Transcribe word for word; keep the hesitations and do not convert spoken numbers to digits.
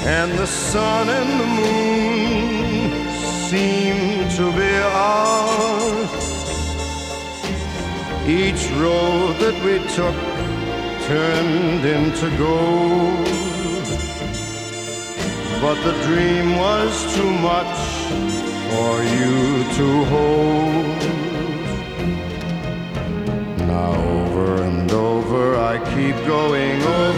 and the sun and the moon seem to be ours. Each road that we took turned into gold, but the dream was too much for you to hold. Now over and over I keep going over